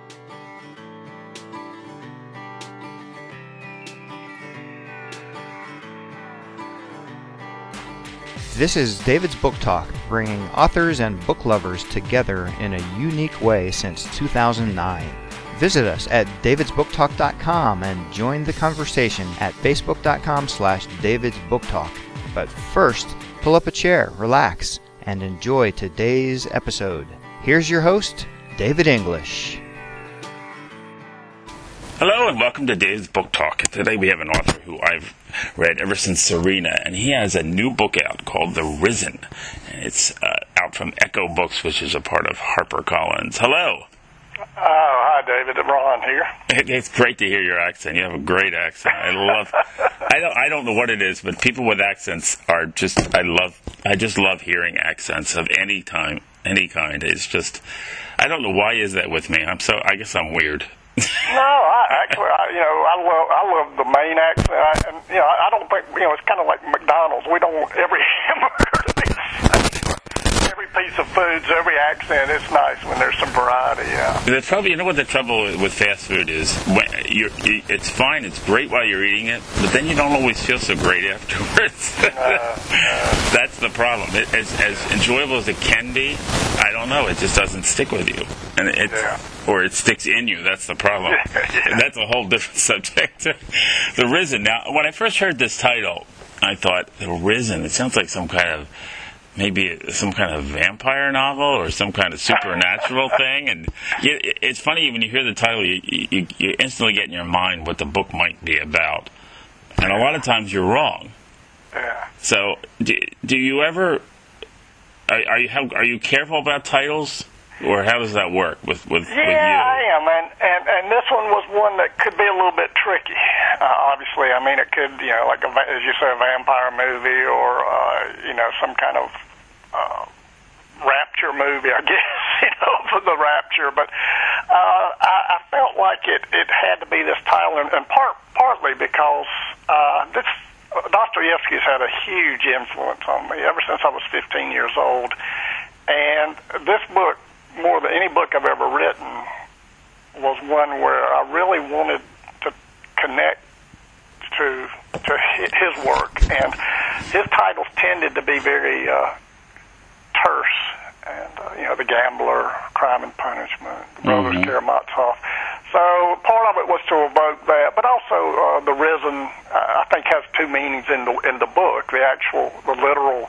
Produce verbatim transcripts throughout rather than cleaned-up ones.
This is David's Book Talk, bringing authors and book lovers together in a unique way since two thousand nine. Visit us at davids book talk dot com and join the conversation at facebook dot com slash davids book talk. But first, pull up a chair, relax, and enjoy today's episode. Here's your host, David English. Hello and welcome to David's Book Talk. Today we have an author who I've read ever since Serena, and he has a new book out called The Risen. It's uh, out from Echo Books, which is a part of HarperCollins. Hello. Oh, hi David, Ron here. It's great to hear your accent. You have a great accent. I love. I don't. I don't know what it is, but people with accents are just. I love. I just love hearing accents of any time, any kind. It's just. I don't know why is that with me. I'm so. I guess I'm weird. No, I actually, I, you know, I love, I love the Maine accent, I, and you know, I don't think, you know, it's kind of like McDonald's. We don't want every hamburger to be every piece of foods, every accent. It's nice when there's some variety. Yeah. The trouble, you know, what the trouble with fast food is, when you're, it's fine, it's great while you're eating it, but then you don't always feel so great afterwards. Uh, uh, That's the problem. It, as, as enjoyable as it can be, I don't know, it just doesn't stick with you, and it's. Yeah. Or it sticks in you. That's the problem. Yeah. That's a whole different subject. The Risen. Now, when I first heard this title, I thought, The Risen, it sounds like some kind of, maybe some kind of vampire novel or some kind of supernatural thing. And you, it's funny, when you hear the title, you, you, you instantly get in your mind what the book might be about. And a lot of times you're wrong. Yeah. So, do, do you ever, are, are, you, how, are you careful about titles? Or how does that work with, with, yeah, with you? Yeah, I am, and, and, and this one was one that could be a little bit tricky, uh, obviously. I mean, it could, you know, like, a, as you say, a vampire movie or, uh, you know, some kind of uh, rapture movie, I guess, you know, for the rapture. But uh, I, I felt like it, it had to be this title, and, and part, partly because uh, this Dostoevsky's had a huge influence on me ever since I was fifteen years old. And this book, more than any book I've ever written, was one where I really wanted to connect to to his work, and his titles tended to be very uh, terse, and uh, you know, The Gambler, Crime and Punishment, The Brothers mm-hmm. Karamazov. So part of it was to evoke that, but also uh, The Risen, uh, I think, has two meanings in the in the book: the actual, the literal.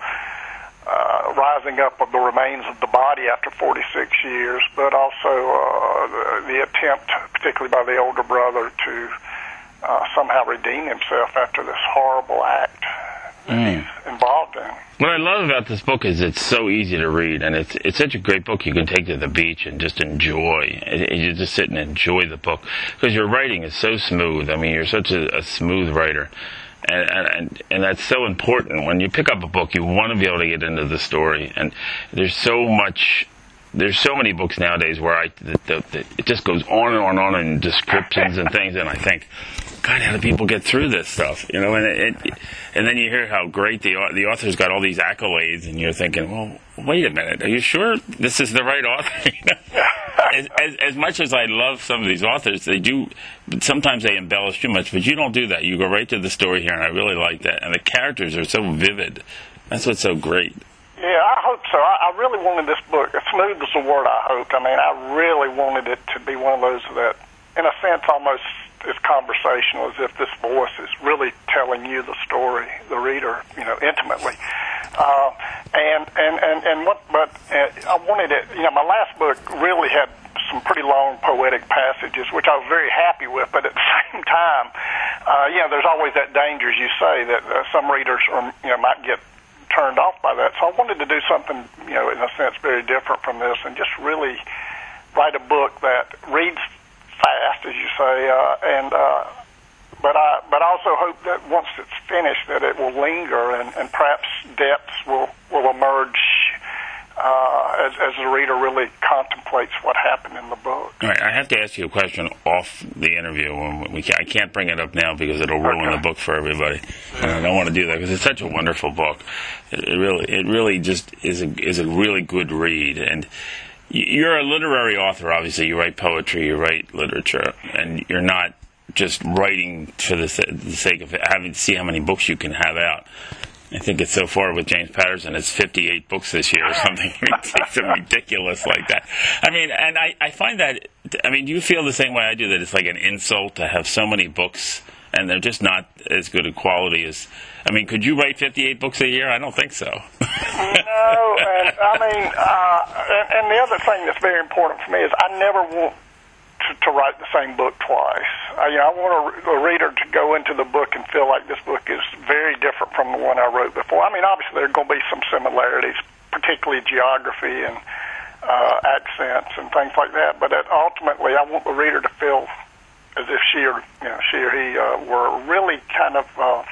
Uh, rising up of the remains of the body after forty-six years, but also uh, the, the attempt, particularly by the older brother, to uh, somehow redeem himself after this horrible act that mm. he's involved in. What I love about this book is it's so easy to read, and it's it's such a great book you can take to the beach and just enjoy. And you just sit and enjoy the book, because your writing is so smooth. I mean, you're such a, a smooth writer. And, and and that's so important. When you pick up a book, you want to be able to get into the story. And there's so much, there's so many books nowadays where I, the, the, the, it just goes on and on and on in descriptions and things, and I think, God, how do people get through this stuff? You know, and it, it, and then you hear how great the the author's got all these accolades, and you're thinking, well, wait a minute, are you sure this is the right author? as, as, as much as I love some of these authors, they do, sometimes they embellish too much, but you don't do that. You go right to the story here, and I really like that. And the characters are so vivid. That's what's so great. Yeah, I hope so. I, I really wanted this book, as smooth as the word I hoped. I mean, I really wanted it to be one of those that, in a sense, almost is conversational, as if this voice is really telling you the story, the reader, you know, intimately. Uh, and, and, and, and what, but uh, I wanted it, you know, my last book really had some pretty long poetic passages, which I was very happy with, but at the same time, uh, you know, there's always that danger, as you say, that uh, some readers are, you know, might get turned off by that. So I wanted to do something, you know, in a sense, very different from this, and just really write a book that reads fast, as you say, uh, and uh, but I but I also hope that once it's finished, that it will linger, and, and perhaps depths will will emerge uh, as, as the reader really contemplates what happened in the book. All right, I have to ask you a question off the interview. We can't, I can't bring it up now because it'll ruin okay. the book for everybody, and I don't want to do that because it's such a wonderful book. It really, it really just is a is a really good read, and you're a literary author, obviously. You write poetry, you write literature, and you're not just writing for the, the sake of having to see how many books you can have out. I think it's so far with James Patterson, it's fifty-eight books this year or something ridiculous like that. I mean, and I, I find that, I mean, do you feel the same way I do, that it's like an insult to have so many books and they're just not as good a quality as, I mean, could you write fifty-eight books a year? I don't think so. No, and I mean, uh, and, and the other thing that's very important for me is I never want to, to write the same book twice. I, you know, I want a, a reader to go into the book and feel like this book is very different from the one I wrote before. I mean, obviously there are going to be some similarities, particularly geography and uh, accents and things like that. But that ultimately, I want the reader to feel as if she or you know she or he uh, were really kind of uh,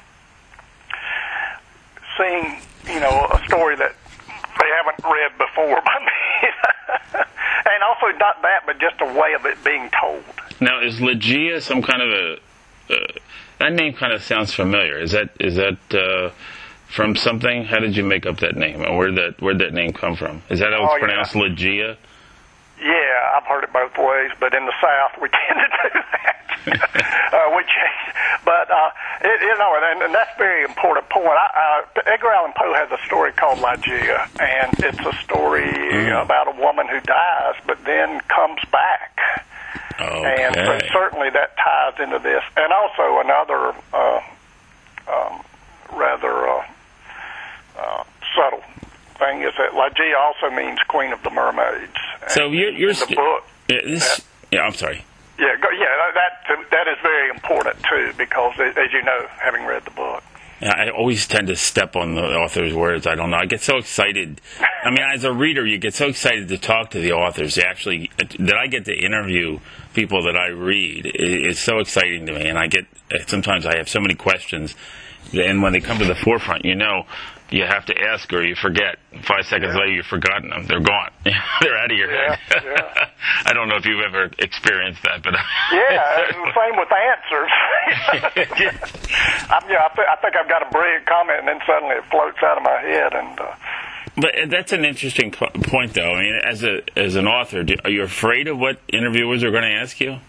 seeing you know a story that they haven't read before by me. And also not that, but just a way of it being told. Now, is Ligeia some kind of a... Uh, that name kind of sounds familiar. Is that is that uh, from something? How did you make up that name? Or where that where'd that name come from? Is that how it's oh, pronounced, yeah. Ligeia? Yeah, I've heard it both ways, but in the South we tend to do that. uh, we change, but uh, it, you know, and, and that's a very important point. I, uh, Edgar Allan Poe has a story called Ligeia, and it's a story mm. about a woman who dies, but then comes back. Okay. And so certainly that ties into this, and also another uh, um, rather uh, uh, subtle thing is that Ligeia also means Queen of the Mermaids. So you're, you're in the book. Yeah, this, that, yeah, I'm sorry. Yeah, go, yeah, that that is very important too, because as you know, having read the book. I always tend to step on the author's words. I don't know. I get so excited. I mean, as a reader, you get so excited to talk to the authors. They actually, that I get to interview people that I read. It's so exciting to me, and I get sometimes I have so many questions, and when they come to the forefront, you know, you have to ask or you forget. Five seconds yeah. later, you've forgotten them. They're gone. They're out of your yeah, head. Yeah. I don't know if you've ever experienced that, but yeah, same with answers. I'm, yeah, I, th- I think I've got a brilliant comment, and then suddenly it floats out of my head. And uh, but that's an interesting point, though. I mean, as a as an author, do, are you afraid of what interviewers are going to ask you?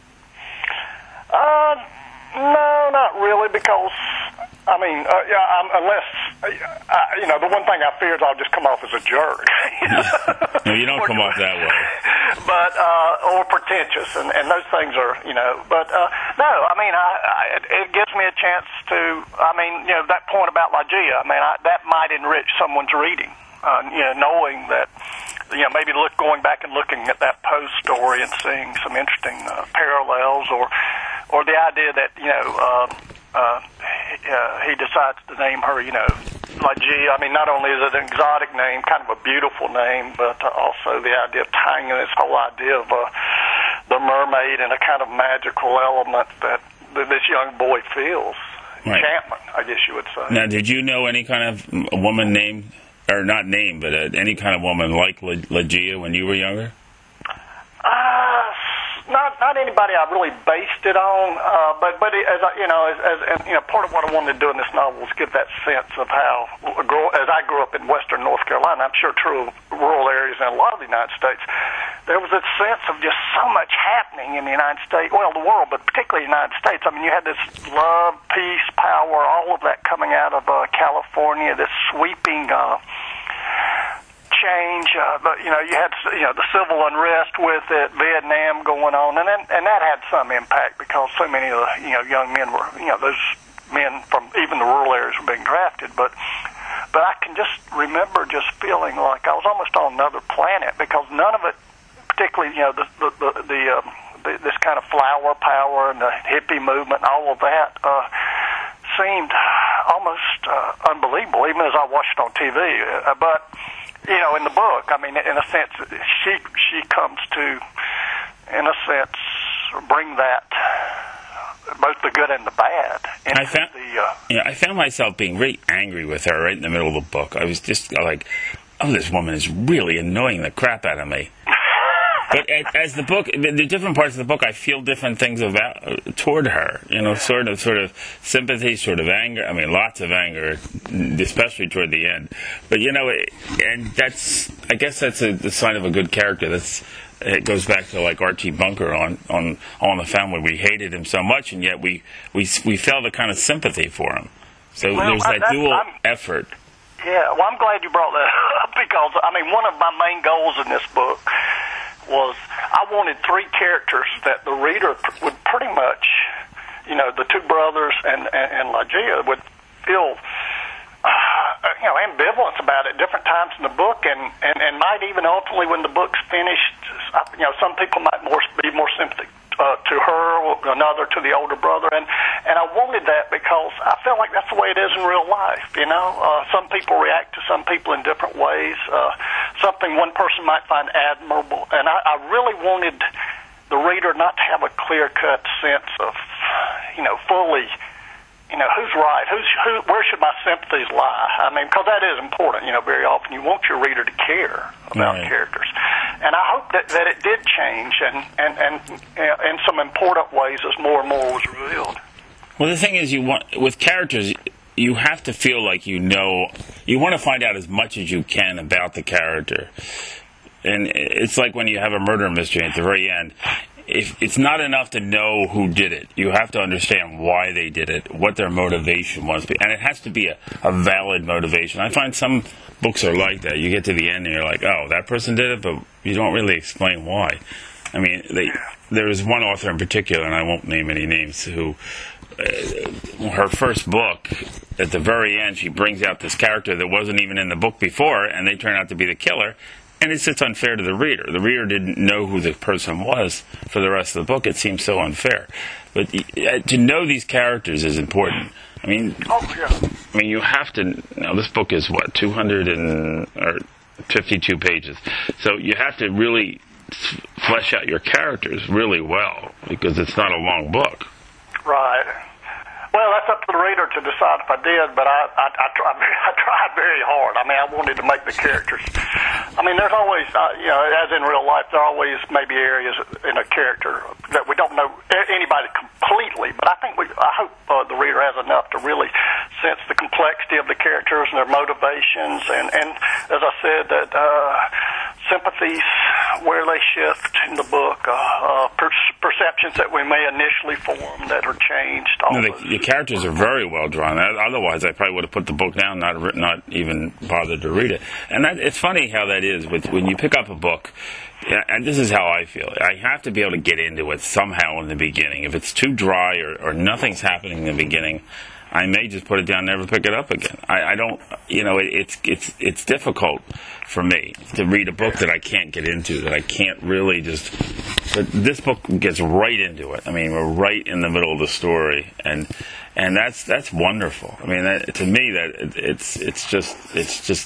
Uh, no, not really, because. I mean, uh, yeah, I'm, unless, uh, I, you know, the one thing I fear is I'll just come off as a jerk. No, you don't come off that way. But, uh, or pretentious, and, and those things are, you know, but, uh, no, I mean, I, I, it, it gives me a chance to, I mean, you know, that point about Ligeia, I mean, I, that might enrich someone's reading, uh, you know, knowing that, you know, maybe look, going back and looking at that Poe story and seeing some interesting uh, parallels, or, or the idea that, you know, uh, Uh, uh, he decides to name her, you know, Ligeia. I mean, not only is it an exotic name, kind of a beautiful name, but uh, also the idea of tying in this whole idea of uh, the mermaid and a kind of magical element that, that this young boy feels. Right. Enchantment, I guess you would say. Now, did you know any kind of woman named, or not named, but uh, any kind of woman like Ligeia when you were younger? Uh, Not, not anybody I really based it on, uh, but but as I, you know, as, as you know, part of what I wanted to do in this novel was give that sense of how, as I grew up in Western North Carolina, I'm sure true of rural areas in a lot of the United States, there was a sense of just so much happening in the United States, well, the world, but particularly the United States. I mean, you had this love, peace, power, all of that coming out of uh, California, this sweeping. Uh, change, uh, but you know, you had you know the civil unrest with it, Vietnam going on, and then, and that had some impact because so many of the you know young men were you know those men from even the rural areas were being drafted. But but I can just remember just feeling like I was almost on another planet because none of it, particularly you know the the the, the, um, the this kind of flower power and the hippie movement, and all of that. Uh, seemed almost uh, unbelievable, even as I watched it on T V. Uh, but you know, in the book, I mean, in a sense, she she comes to, in a sense, bring that, both the good and the bad. Into I found, the, uh, yeah, I found myself being really angry with her right in the middle of the book. I was just like, oh, this woman is really annoying the crap out of me. But as the book, the different parts of the book, I feel different things about toward her. You know, sort of, sort of sympathy, sort of anger. I mean, lots of anger, especially toward the end. But you know, and that's, I guess that's a, the sign of a good character. That's, it goes back to like Archie Bunker on on All in the Family. We hated him so much, and yet we we we felt a kind of sympathy for him. So well, there's that dual I'm, effort. Yeah, well, I'm glad you brought that up because, I mean, one of my main goals in this book was I wanted three characters that the reader would pretty much, you know, the two brothers and, and, and Lygia would feel, uh, you know, ambivalence about at different times in the book, and, and, and might even ultimately, when the book's finished, you know, some people might more be more sympathetic Uh, to her, another to the older brother, and and I wanted that because I feel like that's the way it is in real life. You know, uh, some people react to some people in different ways. Uh, something one person might find admirable, and I, I really wanted the reader not to have a clear-cut sense of, you know, fully, you know, who's right, who's who, where should my sympathies lie? I mean, because that is important. You know, very often you want your reader to care about right. characters. And I hope that, that it did change, and, and, and uh, in some important ways as more and more was revealed. Well, the thing is, you want with characters, you have to feel like you know, you want to find out as much as you can about the character. And it's like when you have a murder mystery at the very end. If it's not enough to know who did it. You have to understand why they did it, what their motivation was. And it has to be a, a valid motivation. I find some books are like that. You get to the end and you're like, oh, that person did it, but you don't really explain why. I mean, they, there is one author in particular, and I won't name any names, who, uh, her first book, at the very end, she brings out this character that wasn't even in the book before, and they turn out to be the killer. And it's just unfair to the reader. The reader didn't know who the person was for the rest of the book. It seems so unfair. But uh, to know these characters is important. I mean, oh, yeah. I mean, you have to. Now, this book is what two hundred and or fifty-two pages, so you have to really flesh out your characters really well because it's not a long book. Right. Well, that's up to the reader to decide if I did, but I I, I, try, I tried very hard. I mean, I wanted to make the characters. I mean, there's always, uh, you know, as in real life, there are always maybe areas in a character that we don't know anybody completely, but I think we, I hope uh, the reader has enough to really sense the complexity of the characters and their motivations, and, and as I said, that uh, sympathies, where they shift in the book, uh, uh, per- perceptions that we may initially form that are changed. All no, the, the characters are very well drawn. Otherwise, I probably would have put the book down, not not even bothered to read it. And that, it's funny how that is with when you pick up a book. Yeah, and this is how I feel. I have to be able to get into it somehow in the beginning. If it's too dry or, or nothing's happening in the beginning, I may just put it down and never pick it up again. I, I don't, you know, it, it's it's it's difficult for me to read a book that I can't get into, that I can't really just. But this book gets right into it. I mean, we're right in the middle of the story, and and that's that's wonderful. I mean, that, to me, that it, it's it's just it's just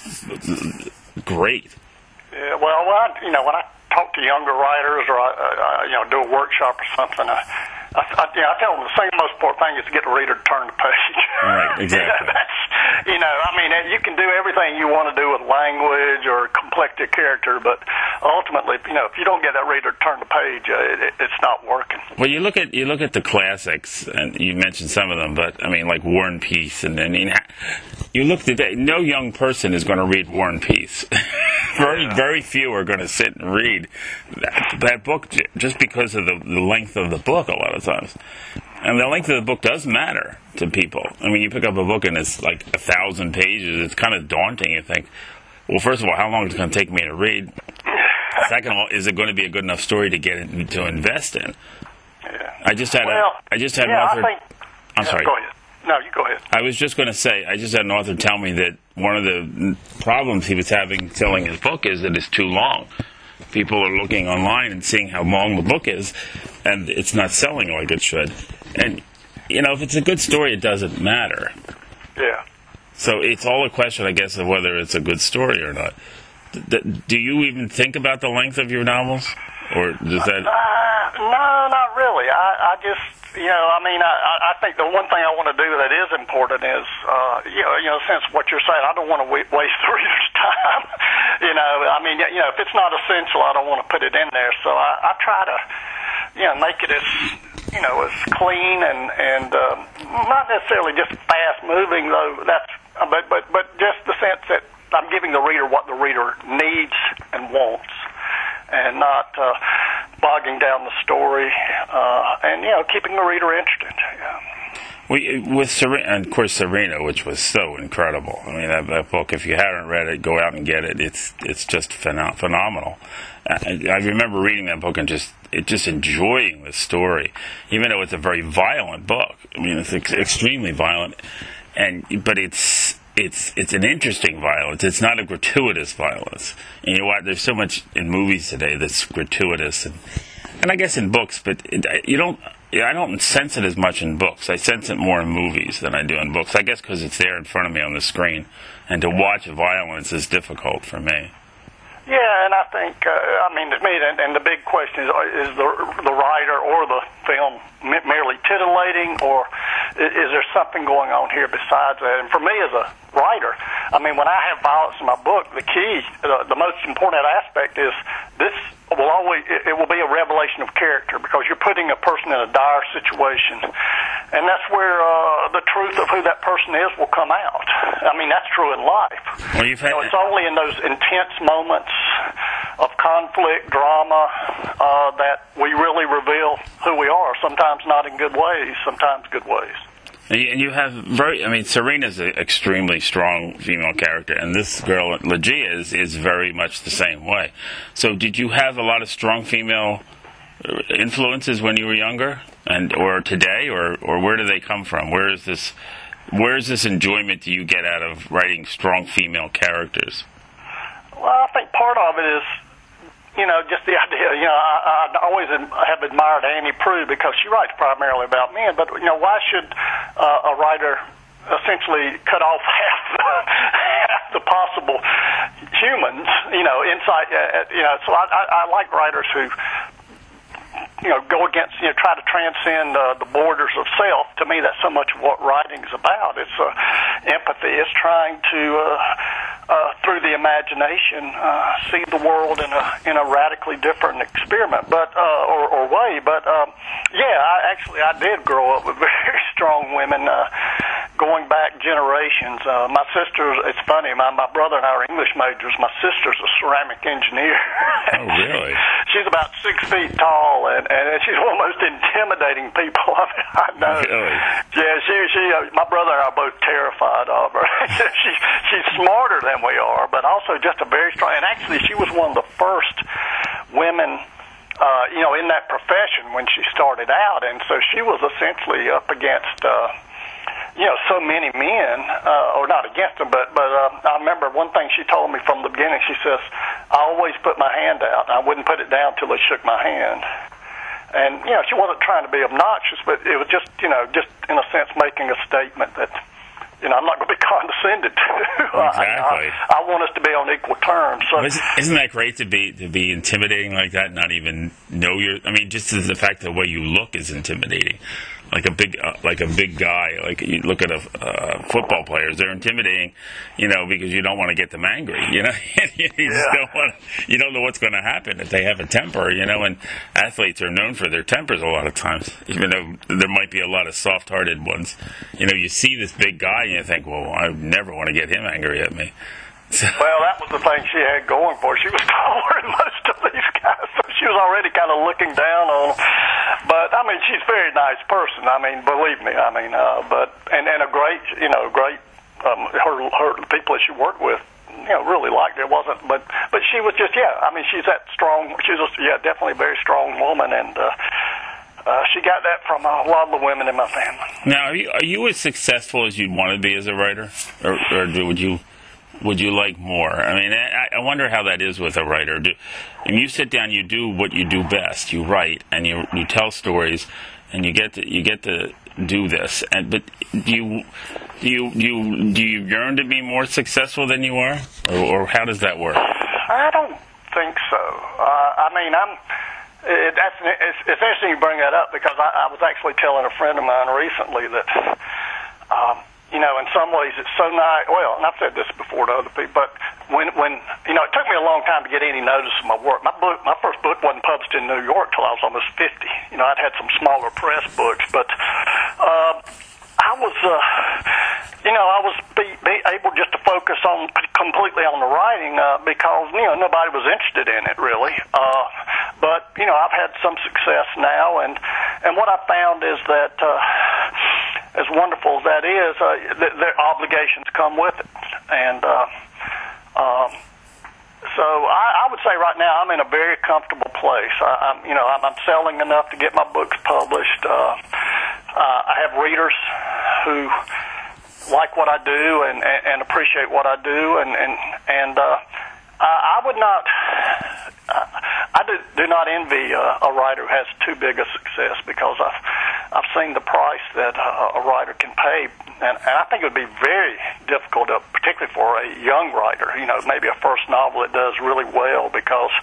great. Yeah, well, well I, you know, when I talk to younger writers, or I, uh, you know, do a workshop or something, I, I, I, you know, I tell them the single most important thing is to get the reader to turn the page. Right, exactly. you know, that's, you know, I mean, you can do everything you want to do with language or complete your character, but ultimately, you know, if you don't get that reader to turn the page, uh, it, it, it's not working. Well, you look at you look at the classics, and you mentioned some of them, but I mean, like War and Peace, and I mean, you look today. No young person is going to read War and Peace. very, yeah. very few are going to sit and read that, that book just because of the, the length of the book. A lot of times. And the length of the book does matter to people. I mean, you pick up a book and it's like a thousand pages. It's kind of daunting. You think, well, first of all, how long is it going to take me to read? Second of all, is it going to be a good enough story to get in, to invest in? Yeah. I just had well, a, I just had yeah, an author. I think, I'm yeah, sorry. Go ahead. No, you go ahead. I was just going to say, I just had an author tell me that one of the problems he was having selling his book is that it's too long. People are looking online and seeing how long the book is, and it's not selling like it should. And, you know, if it's a good story, it doesn't matter. Yeah. So it's all a question, I guess, of whether it's a good story or not. D- do you even think about the length of your novels? or does that? Uh, no, not really. I, I just, you know, I mean, I, I think the one thing I want to do that is important is, uh, you know, you know, since what you're saying, I don't want to waste the reader's time. you know, I mean, you know, if it's not essential, I don't want to put it in there. So I, I try to, you know, make it as, you know, as clean and and uh, not necessarily just fast moving, though. That's but but but just the sense that I'm giving the reader what the reader needs and wants, and not uh, bogging down the story, uh, and you know, keeping the reader interested. Yeah. We, with Serena, and of course Serena, which was so incredible. I mean, that, that book. If you haven't read it, go out and get it. It's it's just phen- phenomenal. I, I remember reading that book and just it just enjoying the story, even though it's a very violent book. I mean, it's ex- extremely violent, and but it's. It's it's an interesting violence. It's not a gratuitous violence. And you know what? There's so much in movies today that's gratuitous, and and I guess in books, but it, you don't. I don't sense it as much in books. I sense it more in movies than I do in books. I guess because it's there in front of me on the screen, and to watch violence is difficult for me. Yeah, and I think, uh, I mean, to me, and, and the big question is, is the the writer or the film merely titillating, or is, is there something going on here besides that? And for me as a writer, I mean, when I have violence in my book, the key, the, the most important aspect is this will always, it, it will be a revelation of character, because you're putting a person in a dire situation, and that's where uh, the truth of who that person is will come out. I mean, that's true in life. Well, you've had you know, it's only in those intense moments of conflict, drama, uh, that we really reveal who we are, sometimes not in good ways, sometimes good ways. And you have very, I mean, Serena's an extremely strong female character, and this girl, Legia, is, is very much the same way. So did you have a lot of strong female influences when you were younger, and or today, or, or where do they come from? Where is this, where is this enjoyment do you get out of writing strong female characters? Well, I think part of it is, you know, just the idea, you know, I, I always have admired Annie Proulx because she writes primarily about men, but, you know, why should uh, a writer essentially cut off half, half the possible humans, you know, inside, uh, you know, so I, I, I like writers who, you know, go against, you know, try to transcend uh, the borders of self. To me, that's so much of what writing is about. It's uh, empathy. It's trying to, uh, uh, through the imagination, uh, see the world in a in a radically different experiment, but uh, or, or way. But um, yeah, I actually I did grow up with very strong women, uh, going back generations. Uh, my sister, it's funny. My my brother and I are English majors. My sister's a ceramic engineer. Oh, really? She's about six feet tall, and, and she's one of the most intimidating people I, I know. Really? Yeah, she she. Uh, my brother and I are both terrified of her. she she's smarter than we are, but also just a very strong. And actually, she was one of the first women, uh, you know, in that profession when she started out, and so she was essentially up against. Uh, You know, so many men, uh, or not against them, but but uh, I remember one thing she told me from the beginning. She says, "I always put my hand out. I wouldn't put it down till they shook my hand." And you know, she wasn't trying to be obnoxious, but it was just, you know, just in a sense making a statement that, you know, I'm not going to be condescended to. Exactly. I, I, I want us to be on equal terms. So, isn't that great to be to be intimidating like that? Not even know your. I mean, just the fact that the way you look is intimidating. Like a big, uh, like a big guy. Like you look at a uh, football players; they're intimidating, you know, because you don't want to get them angry. You know, you just yeah. don't want. You don't know what's going to happen if they have a temper. You know, and athletes are known for their tempers a lot of times, even though there might be a lot of soft-hearted ones. You know, you see this big guy and you think, "Well, I never want to get him angry at me." So. Well, that was the thing she had going for her. She was taller than most of these guys, so she was already kind of looking down on them. But I mean, she's a very nice person. I mean, believe me. I mean, uh, but and and a great, you know, great. Um, her her the people that she worked with, you know, really liked her. It wasn't, but but she was just, yeah. I mean, she's that strong. She's just, yeah, definitely a very strong woman, and uh, uh, she got that from a lot of the women in my family. Now, are you, are you as successful as you'd want to be as a writer, or, or would you? Would you like more? I mean, I, I wonder how that is with a writer. Do, and you sit down, you do what you do best. You write and you you tell stories, and you get to you get to do this. And but do you do you do you, do you yearn to be more successful than you are, or, or how does that work? I don't think so. Uh, I mean, I'm. It, that's it's, it's interesting you bring that up because I, I was actually telling a friend of mine recently that, um, you know, in some ways it's so nice. Well, and I've said this before to other people, but when when you know, it took me a long time to get any notice of my work. My book, my first book wasn't published in New York till I was almost fifty. You know, I'd had some smaller press books, but uh, I was. Uh, You know, I was be, be able just to focus on completely on the writing uh, because, you know, nobody was interested in it, really. Uh, but, you know, I've had some success now, and, and what I found is that, uh, as wonderful as that is, uh, th- their obligations come with it. And uh, um, so I, I would say right now I'm in a very comfortable place. I, I'm, you know, I'm, I'm selling enough to get my books published. Uh, uh, I have readers who like what I do and, and, and appreciate what I do, and and and uh, I, I would not, uh, I do, do not envy uh, a writer who has too big a success because I've I've seen the price that uh, a writer can pay, and, and I think it would be very difficult, to, particularly for a young writer, you know, maybe a first novel that does really well because.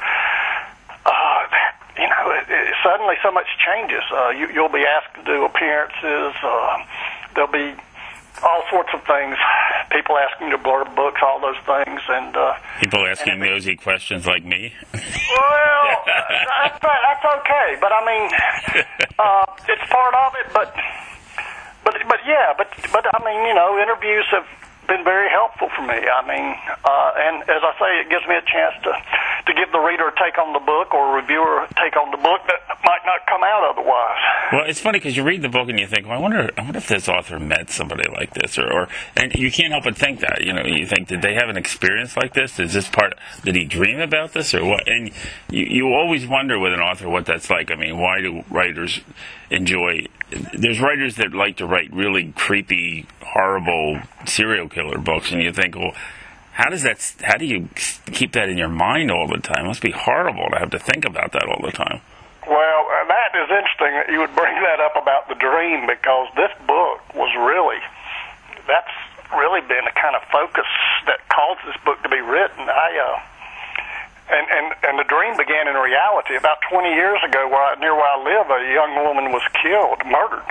Uh, you know, it, it, suddenly so much changes. Uh, you, you'll be asked to do appearances. Uh, there'll be all sorts of things. People asking you to blurb books, all those things, and uh, people asking and nosy questions like me. Well, that's, that's okay, but I mean, uh, it's part of it. But, but, but yeah, but, but I mean, you know, interviews have been very helpful for me. I mean, uh, and as I say, it gives me a chance to to give the reader a take on the book or a reviewer a take on the book that might not come out otherwise. Well, it's funny because you read the book and you think, well, I wonder, I wonder if this author met somebody like this, or, or, and you can't help but think that. You know, you think, did they have an experience like this? Is this part? Did he dream about this, or what? And you you always wonder with an author what that's like. I mean, why do writers enjoy? There's writers that like to write really creepy, horrible serial killer books, and you think, well, how does that? How do you keep that in your mind all the time? It must be horrible to have to think about that all the time. Well, uh, that is interesting that you would bring that up about the dream, because this book was really, that's really been a kind of focus that caused this book to be written. I, uh, and, and, and the dream began in reality. About twenty years ago, where I, near where I live, a young woman was killed, murdered.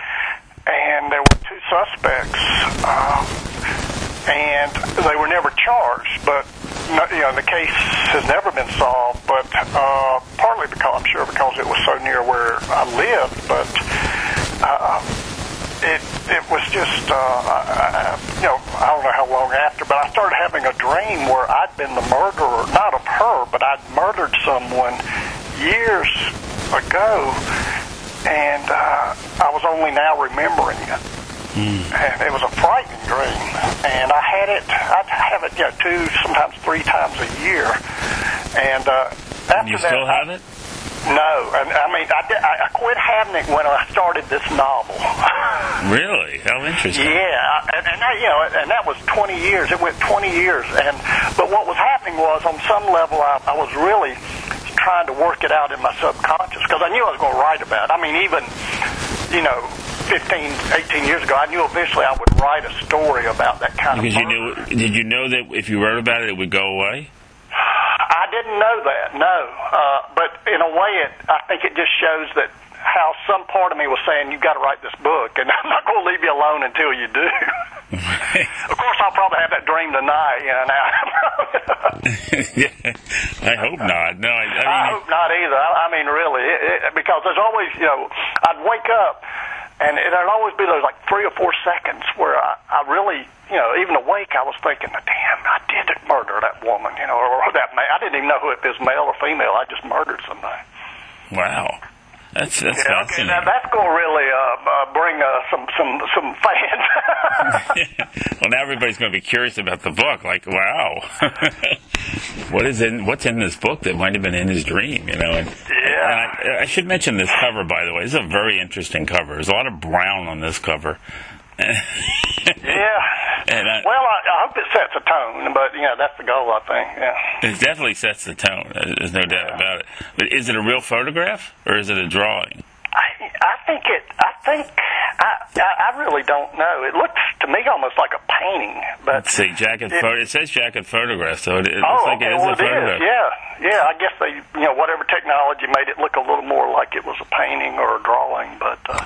And there were two suspects, uh, and they were never charged, but you know, the case has never been solved, but uh, partly because, I'm sure because it was so near where I lived, but uh, it it was just, uh, I, you know, I don't know how long after, but I started having a dream where I'd been the murderer, not of her, but I'd murdered someone years ago, and uh, I was only now remembering it. Mm. And it was a frightening dream, and I had it. I'd have it, you know, two, sometimes three times a year. And uh, after you that, still have I, it? No, and I mean, I, did, I quit having it when I started this novel. Really? How interesting. Yeah, and, and that, you know, and that was twenty years. It went twenty years, and but what was happening was, on some level, I, I was really trying to work it out in my subconscious, because I knew I was going to write about it. I mean, even, you know, fifteen, eighteen years ago, I knew eventually I would write a story about that kind because of Because you knew, did you know that if you wrote about it, it would go away? I didn't know that, no. Uh, but in a way, it, I think it just shows that how some part of me was saying, you've got to write this book, and I'm not going to leave you alone until you do. Of course, I'll probably have that dream tonight, you know, now. Yeah, I hope not. No, I, I, mean, I hope not either. I, I mean, really, it, it, because there's always, you know, I'd wake up, and there'd always be those like three or four seconds where I, I really, you know, even awake, I was thinking, damn, I did murder that woman, you know, or, or that man. I didn't even know who, if it was male or female. I just murdered somebody. Wow. That's, that's yeah, okay, now that's going to really uh, uh, bring uh, some some some fans. Well, now everybody's going to be curious about the book. Like, wow, what is in what's in this book that might have been in his dream? You know. And, yeah. and I, I should mention this cover, by the way. This is a very interesting cover. There's a lot of brown on this cover. Yeah. And I, well, I, I hope it sets a tone, but you know that's the goal, I think. Yeah. It definitely sets the tone. There's no doubt about it. But is it a real photograph or is it a drawing? I, I think it. I think I. I really don't know. It looks to me almost like a painting. But let's see, jacket it, photo. It says jacket photograph, so it, it oh, looks like okay, it is well, a photograph. It is, yeah, yeah. I guess they, you know, whatever technology made it look a little more like it was a painting or a drawing, but. Uh,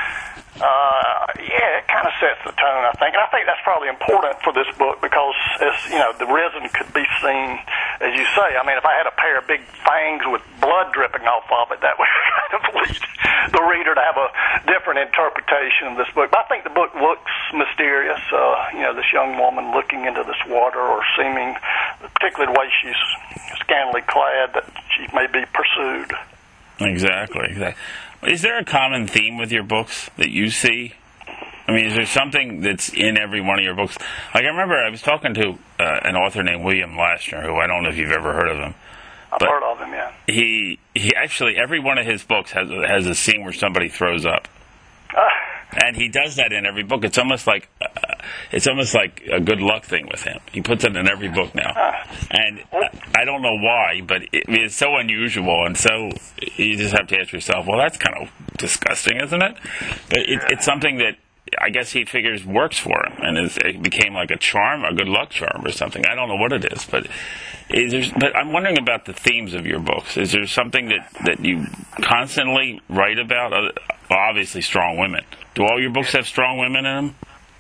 Uh, yeah, it kind of sets the tone, I think. And I think that's probably important for this book because, it's, you know, the resin could be seen, as you say. I mean, if I had a pair of big fangs with blood dripping off of it, that would kind of lead the reader to have a different interpretation of this book. But I think the book looks mysterious. Uh, you know, this young woman looking into this water or seeming, particularly the way she's scantily clad, that she may be pursued. Exactly, exactly. Is there a common theme with your books that you see? I mean, is there something that's in every one of your books? Like, I remember I was talking to uh, an author named William Lashner, who I don't know if you've ever heard of him. I've heard of him, yeah. He, he actually, every one of his books has, has a scene where somebody throws up. Uh, And he does that in every book. It's almost like uh, it's almost like a good luck thing with him. He puts it in every book now, and I, I don't know why, but it, it's so unusual, and so you just have to ask yourself, well, that's kind of disgusting, isn't it? But it, it's something that I guess he figures works for him, and is, it became like a charm, a good luck charm or something. I don't know what it is, but is there, but I'm wondering about the themes of your books. Is there something that, that you constantly write about? Well, obviously, strong women. Do all your books have strong women in them?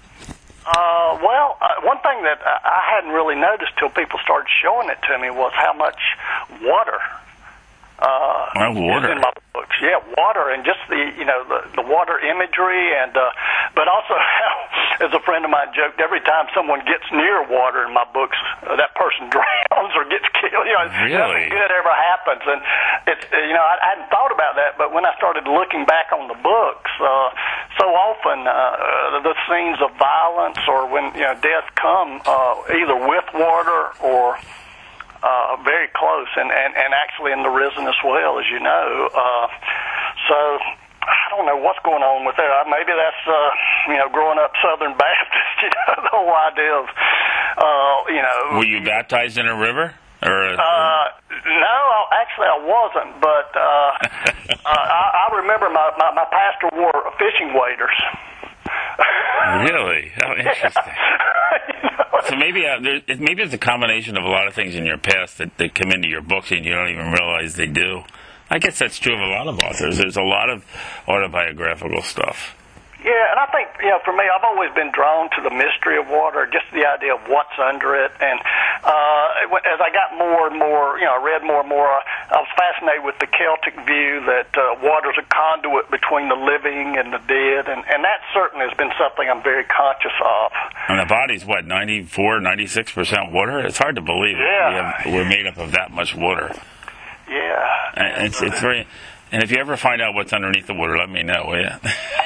Uh, well, uh, one thing that I hadn't really noticed till people started showing it to me was how much water. Uh, well, water. In my books, yeah, water, and just the you know the, the water imagery, and uh, but also how, as a friend of mine joked, every time someone gets near water in my books, uh, that person drowns or gets killed. You know, really? Nothing good ever happens, and it's you know I, I hadn't thought about that, but when I started looking back on the books, uh, so often uh, the scenes of violence or when you know death come uh, either with water or Uh, very close, and, and, and actually in the risen as well, as you know. Uh, so I don't know what's going on with that. Maybe that's, uh, you know, growing up Southern Baptist, you know, the whole idea of, uh, you know. Were you baptized in a river? Or a, uh, no, actually I wasn't, but uh, uh, I, I remember my, my, my pastor wore fishing waders. Really? How interesting. So maybe uh, there, it, maybe it's a combination of a lot of things in your past that, that come into your books and you don't even realize they do. I guess that's true of a lot of authors. There's a lot of autobiographical stuff. Yeah, and I think, you know, for me, I've always been drawn to the mystery of water, just the idea of what's under it. And uh, as I got more and more, you know, I read more and more, I was fascinated with the Celtic view that uh, water's a conduit between the living and the dead. And, and that certainly has been something I'm very conscious of. And the body's, what, ninety-four, ninety-six percent water? It's hard to believe yeah. we have, we're made up of that much water. Yeah. And it's, it's very... And if you ever find out what's underneath the water, let me know, will you?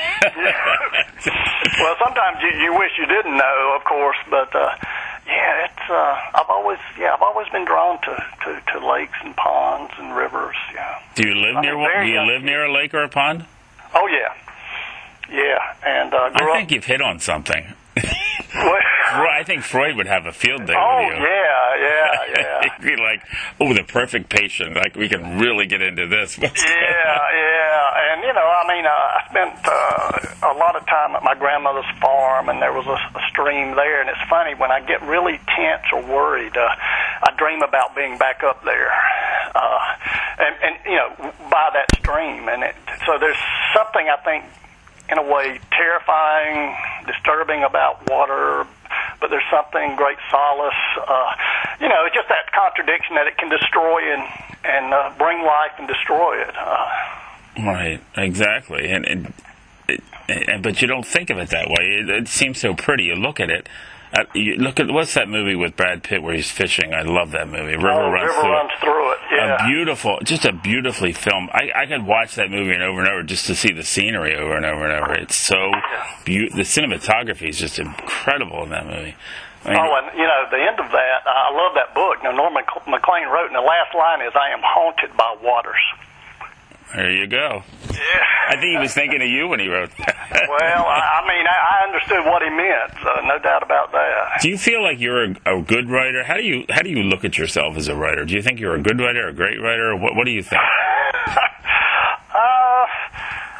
Well, sometimes you, you wish you didn't know, of course, but uh, yeah, it's. Uh, I've always, yeah, I've always been drawn to, to, to lakes and ponds and rivers. Yeah. Do you live I'm near one? Do you young. live near a lake or a pond? Oh yeah, yeah, and uh, I think up, you've hit on something. What? I think Freud would have a field day Oh with you. yeah, yeah, yeah. He'd be like, "Oh, the perfect patient. Like we can really get into this." Yeah, yeah, and you know, I mean, uh, I spent uh, a lot of time at my grandmother's farm, and there was a, a stream there. And it's funny when I get really tense or worried, uh, I dream about being back up there, uh, and, and you know, by that stream. And it, so there's something I think, in a way, terrifying, disturbing about water. But there's something great solace. Uh, you know, it's just that contradiction that it can destroy and and uh, bring life and destroy it. Uh, Right, exactly, and, and, and but you don't think of it that way. It, it seems so pretty. You look at it. Uh, you look at what's that movie with Brad Pitt where he's fishing? I love that movie. River oh, runs River through runs it. through it. Yeah, A beautiful, just a beautifully filmed. I, I could watch that movie and over and over just to see the scenery over and over and over. It's so beautiful. The cinematography is just incredible in that movie. I mean, oh, and you know, the end of that, I love that book. Now, Norman McLean wrote, and the last line is, "I am haunted by waters." There you go. Yeah. I think he was thinking of you when he wrote that. Well, I, I mean, I, I understood what he meant, so no doubt about that. Do you feel like you're a, a good writer? How do you how do you look at yourself as a writer? Do you think you're a good writer, a great writer? What what do you think? uh, I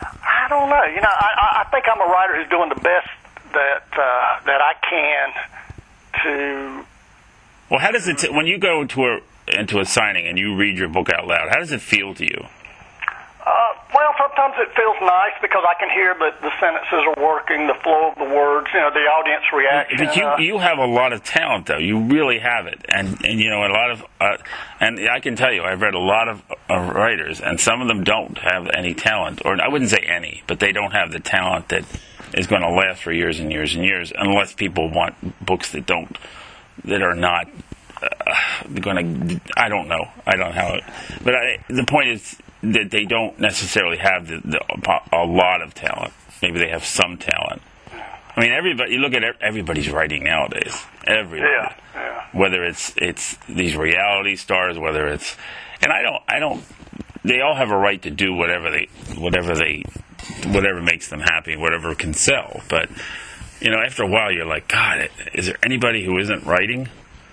don't know. You know, I, I think I'm a writer who's doing the best that uh, that I can to. Well, how does it t- when you go to a into a signing and you read your book out loud? How does it feel to you? Uh, well, sometimes it feels nice because I can hear that the sentences are working, the flow of the words, you know, the audience reaction. But you uh, you have a lot of talent, though. You really have it, and and you know a lot of, uh, and I can tell you, I've read a lot of uh, writers, and some of them don't have any talent, or I wouldn't say any, but they don't have the talent that is going to last for years and years and years, unless people want books that don't, that are not uh, going to. I don't know. I don't know how. It, but I, the point is that they don't necessarily have the, the, a lot of talent. Maybe they have some talent. I mean, everybody. You look at everybody's writing nowadays. Everybody. Yeah, yeah. Whether it's it's these reality stars, whether it's, and I don't, I don't. They all have a right to do whatever they, whatever they, whatever makes them happy, whatever can sell. But you know, after a while, you're like, God, is there anybody who isn't writing?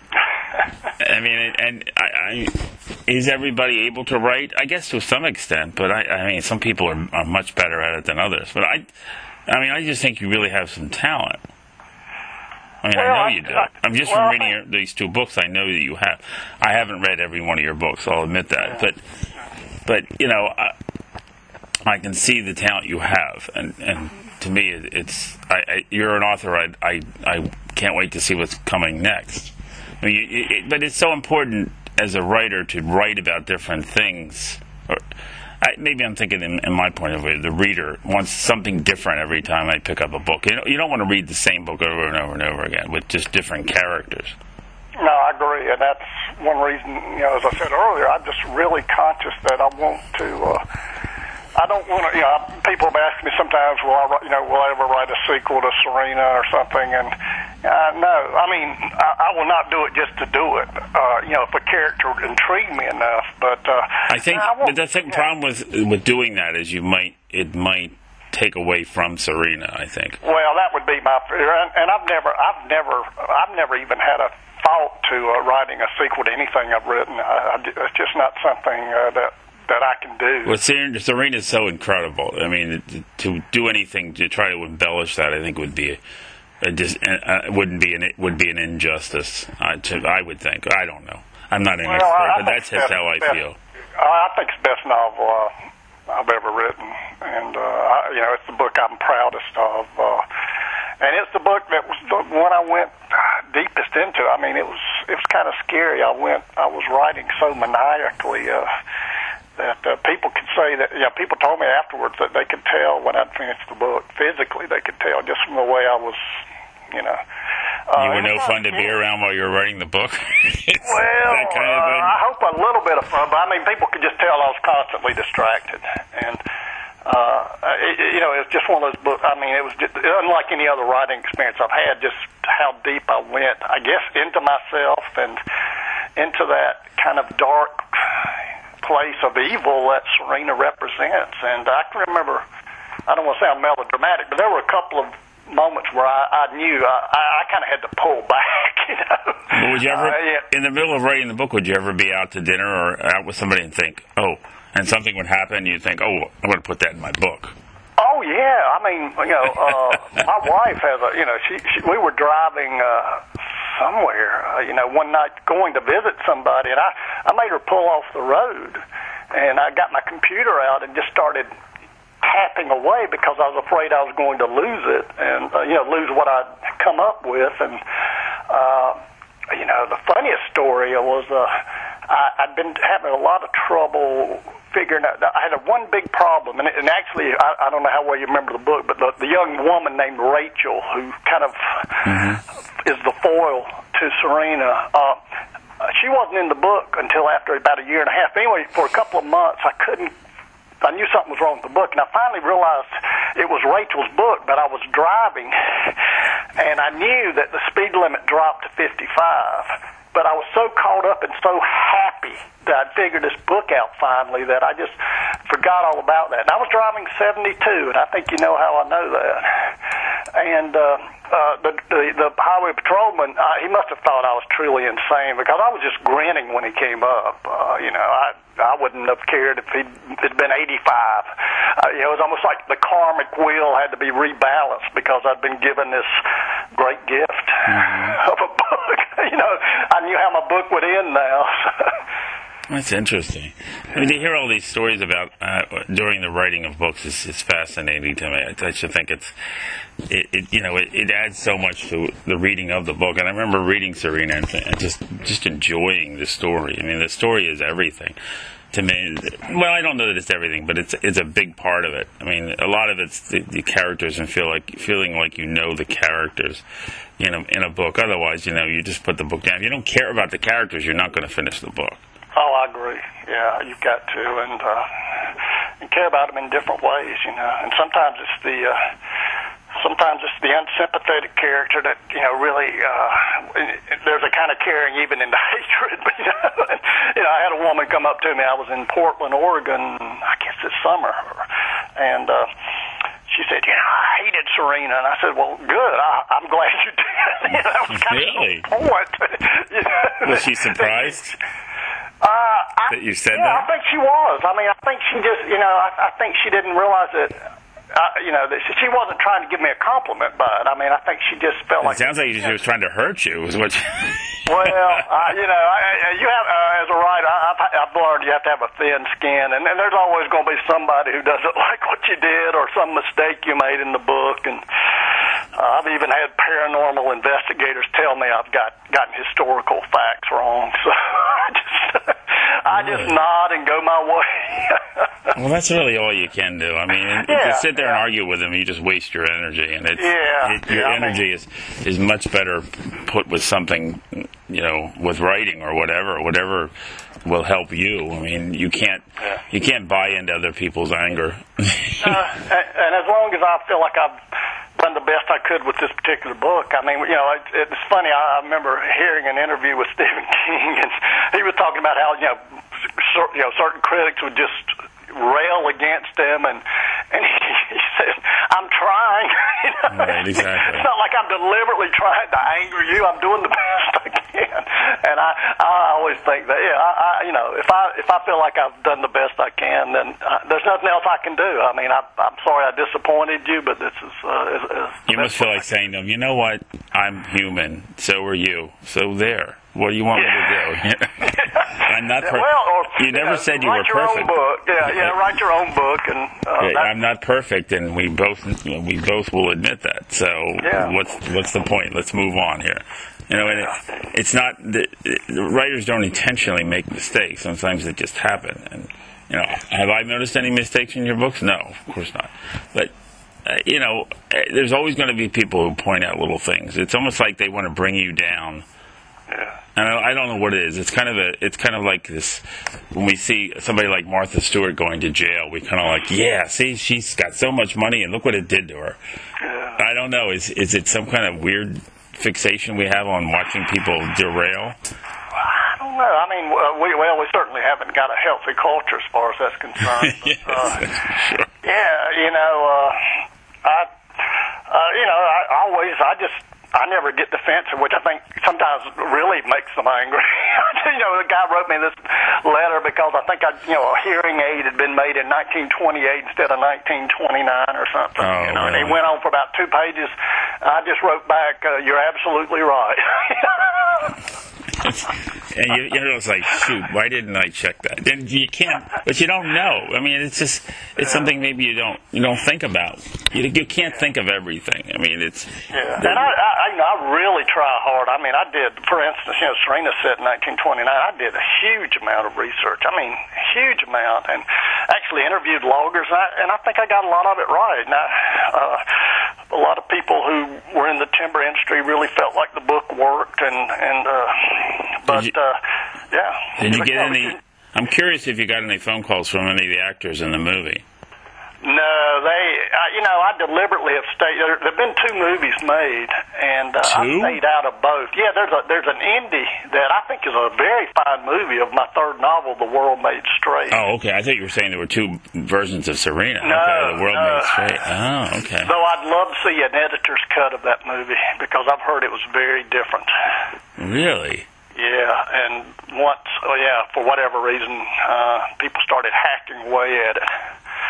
I mean, and I, I, is everybody able to write? I guess to some extent, but I, I mean, some people are, are much better at it than others. But I, I mean, I just think you really have some talent. I mean, well, I know you do. I'm just well, from reading your, these two books. I know that you have. I haven't read every one of your books. I'll admit that, but, but you know, I, I can see the talent you have, and and to me, it, it's I, I, you're an author. I, I I can't wait to see what's coming next. I mean, it, it, but it's so important as a writer to write about different things. Or, I, maybe I'm thinking, in, in my point of view, the reader wants something different every time I pick up a book. You know, you don't want to read the same book over and over and over again with just different characters. No, I agree, and that's one reason. You know, as I said earlier, I'm just really conscious that I want to. Uh, I don't want to. You know, people have asked me sometimes, will I, you know, will I ever write a sequel to Serena or something? And uh, no, I mean, I, I will not do it just to do it. Uh, you know, if a character intrigued me enough, but uh, I think I but the second yeah. problem with with doing that is you might it might take away from Serena. I think. Well, that would be my fear, and, and I've never, I've never, I've never even had a thought to uh, writing a sequel to anything I've written. I, I, it's just not something uh, that. that I can do. Well, Serena's so incredible. I mean, to do anything to try to embellish that, I think would be a, a dis, uh, wouldn't be an it would be an injustice. Uh, to, I would think. I don't know. I'm not an well, expert, I, I but that's just how I best, feel. I think it's the best novel uh, I've ever written, and uh, I, you know, it's the book I'm proudest of. Uh, and it's the book that was the one I went deepest into. I mean, it was it was kind of scary. I went. I was writing so maniacally. Uh, That uh, people could say that, you know, people told me afterwards that they could tell when I'd finished the book. Physically, they could tell just from the way I was, you know. Uh, you were no fun to be around while you were writing the book? Well, kind of uh, I hope a little bit of fun, but I mean, people could just tell I was constantly distracted. And, uh, it, you know, it was just one of those books. I mean, it was just, unlike any other writing experience I've had, just how deep I went, I guess, into myself and into that kind of dark place of evil that Serena represents. And I can remember, I don't want to sound melodramatic, but there were a couple of moments where I, I knew I, I kind of had to pull back, you know. Well, would you ever, uh, yeah. in the middle of writing the book, would you ever be out to dinner or out with somebody and think, oh, and something would happen, and you'd think, oh, I'm going to put that in my book? Oh, yeah. I mean, you know, uh, my wife has a, you know, she, she we were driving uh, somewhere, uh, you know, one night going to visit somebody, and I, I made her pull off the road, and I got my computer out and just started tapping away because I was afraid I was going to lose it and, uh, you know, lose what I'd come up with. And, uh, you know, the funniest story was uh, I, I'd been having a lot of trouble figuring out. I had a one big problem, and, and actually, I, I don't know how well you remember the book, but the, the young woman named Rachel, who kind of mm-hmm. is the foil to Serena, uh, she wasn't in the book until after about a year and a half. Anyway, for a couple of months, I couldn't, I knew something was wrong with the book, and I finally realized it was Rachel's book, but I was driving, and I knew that the speed limit dropped to fifty-five, but I was so caught up and so happy that I'd figured this book out finally that I just forgot all about that. And I was driving seventy-two, and I think you know how I know that. and uh, uh, the, the the highway patrolman, uh, he must have thought I was truly insane because I was just grinning when he came up. Uh, you know, I I wouldn't have cared if he'd, it'd been eighty-five. Uh, you know, it was almost like the karmic wheel had to be rebalanced because I'd been given this great gift mm-hmm. of a book. You know, I knew how my book would end now. That's interesting. I mean, to hear all these stories about uh, during the writing of books is, is fascinating to me. I, I should think it's, it, it you know, it, it adds so much to the reading of the book. And I remember reading Serena and, and just just enjoying the story. I mean, the story is everything to me. Well, I don't know that it's everything, but it's it's a big part of it. I mean, a lot of it's the, the characters and feel like feeling like you know the characters. You know, in a book. Otherwise, you know, you just put the book down. If you don't care about the characters, you're not going to finish the book. Oh, I agree. Yeah, you've got to, and uh, you care about them in different ways, you know. And sometimes it's the uh, sometimes it's the unsympathetic character that you know really. Uh, there's a kind of caring even in the hatred. But, you know, and, you know, I had a woman come up to me. I was in Portland, Oregon, I guess this summer, and. Uh, She said, you know, I hated Serena. And I said, well, good. I, I'm glad you did. You know, that was kind really? of the point. You know? Was she surprised uh, I, that you said yeah, that? I think she was. I mean, I think she just, you know, I, I think she didn't realize that, uh, you know, that she wasn't trying to give me a compliment by it. I mean, I think she just felt it like... It sounds like she was trying to hurt you. Was what you... Well, uh, you know, I, you have uh, as a writer, I've, I've learned you have to have a thin skin, and, and there's always going to be somebody who doesn't like what you did or some mistake you made in the book. And uh, I've even had paranormal investigators tell me I've got gotten historical facts wrong. So I just, I just nod and go my way. Well, that's really all you can do. I mean, yeah, if you sit there yeah. and argue with them, you just waste your energy, and it's, yeah, it, your yeah, energy I mean, is is much better put with something, you know, with writing or whatever, whatever will help you. I mean, you can't yeah. you can't buy into other people's anger. uh, and, and as long as I feel like I've done the best I could with this particular book, I mean, you know, it, it's funny. I remember hearing an interview with Stephen King, and he was talking about how you know, cer- you know, certain critics would just rail against him, and and he, he said, "I'm trying." You know? Right, exactly. It's not like I'm deliberately trying to anger you. I'm doing the best I can, and I I always think that yeah, I, I you know if I if I feel like I've done the best I can, then uh, there's nothing else I can do. I mean, I, I'm sorry I disappointed you, but this is. Uh, is, is you must feel like saying to him, "You know what? I'm human. So are you. So there. What do you want yeah. me to do?" I'm not perfect. Well, or, you never know, said you write were your perfect. Own book. Yeah, yeah, write your own book, and uh, yeah, I'm not perfect, and we both you know, we both will admit that. So yeah. what's what's the point? Let's move on here. You know, and it, it's not the, the writers don't intentionally make mistakes. Sometimes they just happen. And you know, have I noticed any mistakes in your books? No, of course not. But uh, you know, there's always going to be people who point out little things. It's almost like they want to bring you down. Yeah. And I don't know what it is. It's kind of a. It's kind of like this. When we see somebody like Martha Stewart going to jail, we kind of like, yeah, see, she's got so much money, and look what it did to her. Yeah. I don't know. Is is it some kind of weird fixation we have on watching people derail? I don't know. I mean, uh, we well, we certainly haven't got a healthy culture as far as that's concerned. Yes, but, uh, sure. Yeah, you know, uh, I, uh, you know, I always, I just. I never get defensive, which I think sometimes really makes them angry. You know, the guy wrote me this letter because I think I, you know, a hearing aid had been made in nineteen twenty-eight instead of nineteen twenty-nine or something. Oh, you know, really? and he went on for about two pages. I just wrote back, uh, "You're absolutely right." And you, you know, it's like, shoot, why didn't I check that? Then you can't, but you don't know. I mean, it's just, it's something maybe you don't, you don't think about. You, you can't think of everything. I mean, it's. Yeah, and I, I, you know, I really try hard. I mean, I did, for instance, you know, Serena said in nineteen twenty-nine, I did a huge amount of research. I mean, huge amount, and actually interviewed loggers, and I, and I think I got a lot of it right. And I, uh, a lot of people who were in the timber industry really felt like the book worked, and and uh, but you, uh, yeah. Did you but, get you know, any? I'm curious if you got any phone calls from any of the actors in the movie. No, they, I, you know, I deliberately have stayed. There have been two movies made, and uh, I Two? stayed out of both. Yeah, there's a there's an indie that I think is a very fine movie of my third novel, The World Made Straight. Oh, okay. I thought you were saying there were two versions of Serena. No, okay, The World no. Made Straight. Oh, okay. Though I'd love to see an editor's cut of that movie because I've heard it was very different. Really? Yeah, and once, oh yeah, for whatever reason, uh, people started hacking away at it.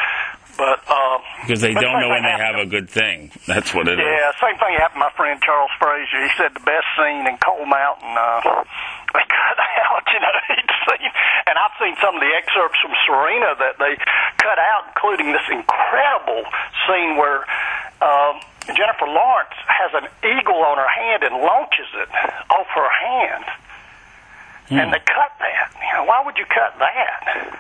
But uh, Because they but don't know same when thing they have happened- a good thing. That's what it is. Yeah, same thing happened to my friend Charles Frazier. He said the best scene in Coal Mountain, uh, they cut out, you know, each scene. And I've seen some of the excerpts from Serena that they cut out, including this incredible scene where uh, Jennifer Lawrence has an eagle on her hand and launches it off her hand. Hmm. And they cut that. You know, why would you cut that?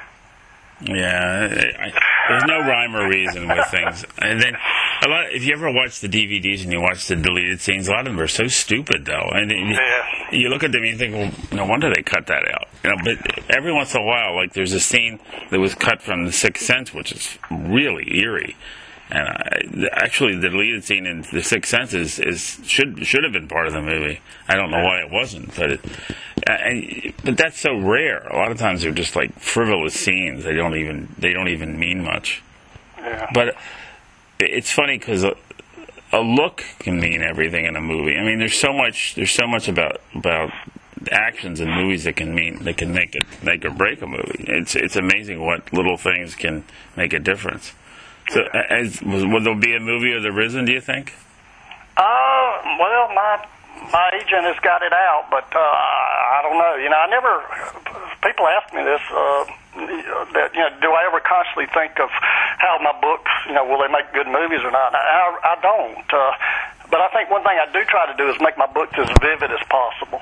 Yeah, I, there's no rhyme or reason with things. And then, a lot. If you ever watch the D V Ds and you watch the deleted scenes, a lot of them are so stupid, though. And you, Yeah. you look at them and you think, well, no wonder they cut that out. You know, but every once in a while, like there's a scene that was cut from The Sixth Sense, which is really eerie. And I, actually, the deleted scene in The Sixth Sense is, is should should have been part of the movie. I don't know why it wasn't, but it, and but that's so rare. A lot of times they're just like frivolous scenes. They don't even they don't even mean much. Yeah. But it's funny because a, a look can mean everything in a movie. I mean, there's so much there's so much about about actions in movies that can mean that can make it make or break a movie. It's it's amazing what little things can make a difference. So, as, will there be a movie of The Risen, do you think? Uh, well, my my agent has got it out, but uh, I don't know. You know, I never. People ask me this. Uh, that you know, do I ever constantly think of how my books, you know, will they make good movies or not? I, I don't. Uh, but I think one thing I do try to do is make my books as vivid as possible,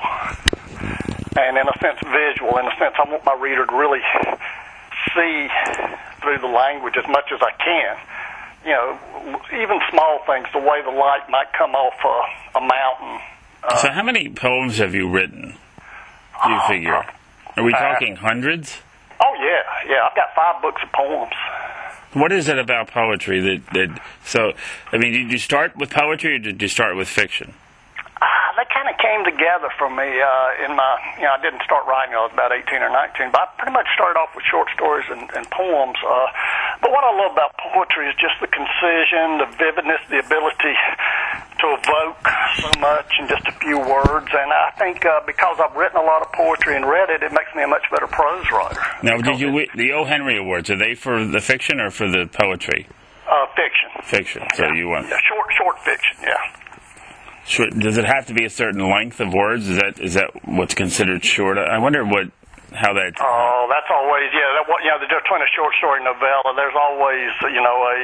and in a sense, visual. In a sense, I want my reader to really see through the language as much as I can. You know, even small things, the way the light might come off a, a mountain. Uh, so how many poems have you written, do you figure? Are we talking hundreds? Oh, yeah. Yeah, I've got five books of poems. What is it about poetry that... that so, I mean, did you start with poetry or did you start with fiction? Uh, they kind of came together for me uh, in my, you know, I didn't start writing until I was about eighteen or nineteen, but I pretty much started off with short stories and, and poems. Uh, but what I love about poetry is just the concision, the vividness, the ability to evoke so much in just a few words. And I think uh, because I've written a lot of poetry and read it, it makes me a much better prose writer. Now, did you win the O. Henry Awards? Are they for the fiction or for the poetry? Uh, fiction. Fiction. So Yeah. you won. Yeah, short, short fiction, yeah. Should, does it have to be a certain length of words? Is that is that what's considered short? I wonder what how that. Oh, that's always, yeah. That, you know, between a short story and novella, there's always, you know, a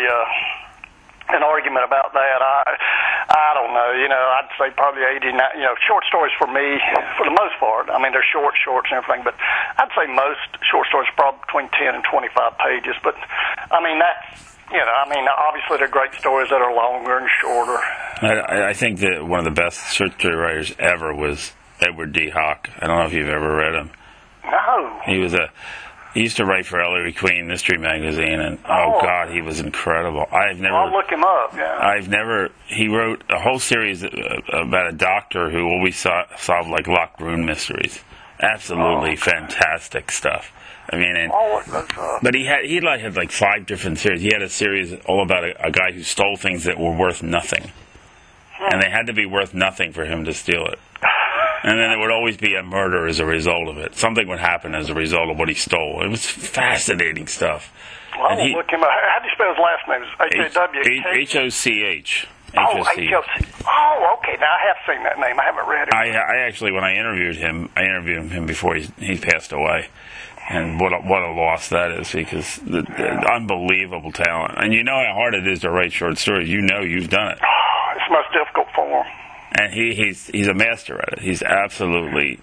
uh, an argument about that. I I don't know. You know, I'd say probably eighty. You know, short stories for me, for the most part. I mean, they're short shorts and everything, but I'd say most short stories are probably between ten and twenty-five pages. But I mean, that's. You know, I mean, obviously there are great stories that are longer and shorter. I, I think that one of the best short story writers ever was Edward D. Hawk. I don't know if you've ever read him. No. He was a. He used to write for Ellery Queen Mystery Magazine, and oh, Oh. God, he was incredible. I've never. I'll look him up, yeah. I've never. He wrote a whole series uh, about a doctor who always saw, solved like Loch Broom mysteries. Absolutely Oh, okay. fantastic stuff. I mean, and, I'll look those up. but he had he like had like five different series. He had a series all about a, a guy who stole things that were worth nothing, and they had to be worth nothing for him to steal it. And then there would always be a murder as a result of it. Something would happen as a result of what he stole. It was fascinating stuff. Well, And I'll he- look him up. How do you spell his last name? H A W K? H O C H. Oh, H O C. Oh, okay. Now I have seen that name. I haven't read it. I, I actually, when I interviewed him, I interviewed him before he, he passed away. And what a, what a loss that is, because the, the unbelievable talent. And you know how hard it is to write short stories. You know you've done it. Oh, it's the most difficult form. And he, he's he's a master at it. He's absolutely,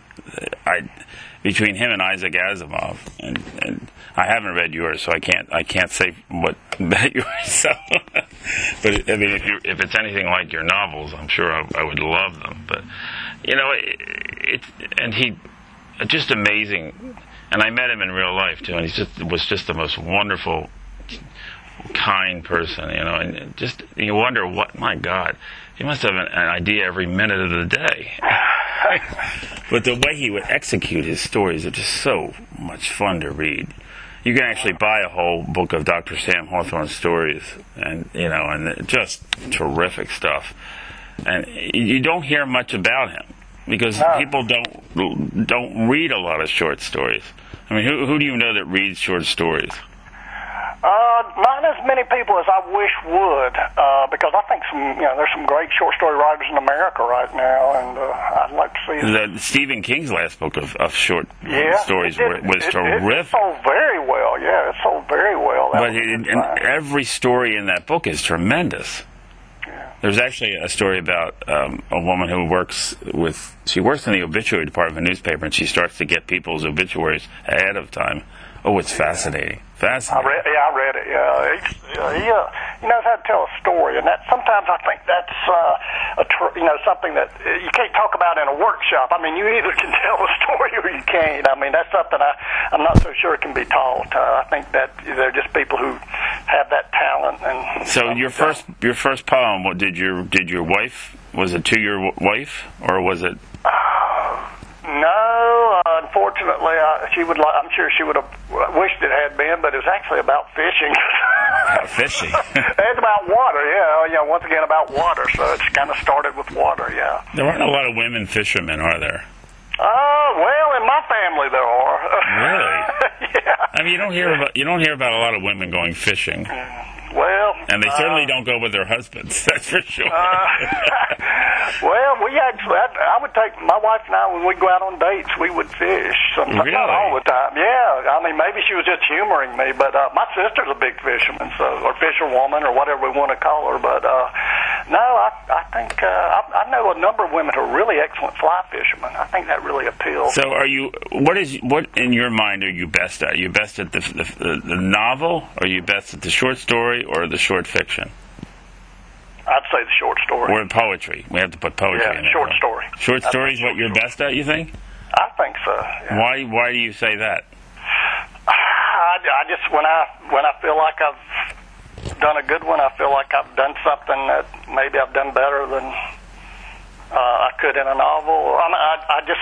I between him and Isaac Asimov, and, and I haven't read yours, so I can't I can't say what about yours. So, but I mean, if you if it's anything like your novels, I'm sure I, I would love them. But you know, it, it and he just amazing. And I met him in real life too, and he just was just the most wonderful, kind person, you know, and just you wonder what. My God, he must have an, an idea every minute of the day. But the way he would execute his stories are just so much fun to read. You can actually buy a whole book of Doctor Sam Hawthorne's stories, and you know, and just terrific stuff. And you don't hear much about him because no. people don't don't read a lot of short stories. I mean, who who do you know that reads short stories? Uh, not as many people as I wish would, uh, because I think some, you know, there's some great short story writers in America right now, and uh, I'd like to see. The, Stephen King's last book of, of short yeah, stories it did, was it, terrific. It sold very well. Yeah, it sold very well. That but it, and every story in that book is tremendous. Yeah. There's actually a story about um, a woman who works with. She works in the obituary department of a newspaper, and she starts to get people's obituaries ahead of time. Oh, it's fascinating. Fascinating. I read, yeah, I read it. Yeah, He's, uh, he, uh, he knows how to tell a story, and that sometimes I think that's uh, a tr- you know something that you can't talk about in a workshop. I mean, you either can tell a story or you can't. I mean, that's something I I'm not so sure it can be taught. Uh, I think that they're just people who have that talent. And so your first your first poem, what did your did your wife was it to your wife or was it? Uh, no, uh, unfortunately, uh, she would. Li- I'm sure she would have wished it had been, but it was actually about fishing. About fishing. It's about water, yeah. You know, once again about water. So it's kind of started with water, yeah. There aren't a lot of women fishermen, are there? Oh, well, in my family there are. Really? Yeah. I mean, you don't hear about you don't hear about a lot of women going fishing. Well, and they certainly uh, don't go with their husbands. That's for sure. Uh, well, we actually, I, I would take my wife and I when we go out on dates, we would fish. Sometimes, really? Not all the time. Yeah, I mean, maybe she was just humoring me, but uh, my sister's a big fisherman, so or fisherwoman or whatever we want to call her. But uh, no, I, I think uh, I, I know a number of women who are really excellent fly fishermen. I think that really appeals. So, are you? What is what in your mind are you best at? Are you best at the the, the novel? Or are you best at the short story? Or the short fiction? I'd say the short story. Or poetry. We have to put poetry yeah, in there. short story. Short I'd story is what short you're story. best at, you think? I think so. Yeah. Why Why do you say that? I, I just, when I when I feel like I've done a good one, I feel like I've done something that maybe I've done better than uh, I could in a novel. I, I, I just